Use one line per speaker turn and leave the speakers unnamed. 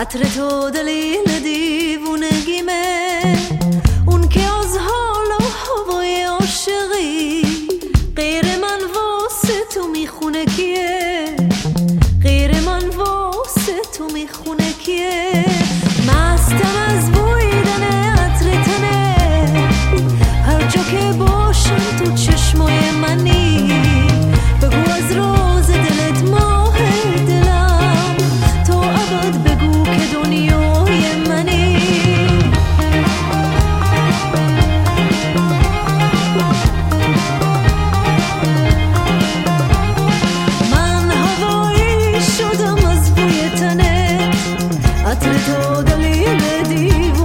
عطر تو دلیل دیوونگیمه، اون که از حال و هوای عاشقی غیر من واسه تو میخونه کیه، غیر من واسه تو میخونه کیه. مستم از بویدن عطر تنه، هر جا که باشم تو چشمای منی، بگو از راز دلت ماه دلم، تو ابد بگو که دنیای منی. من هوایی شدم از بوی تنت، عطر تو دلیل دیو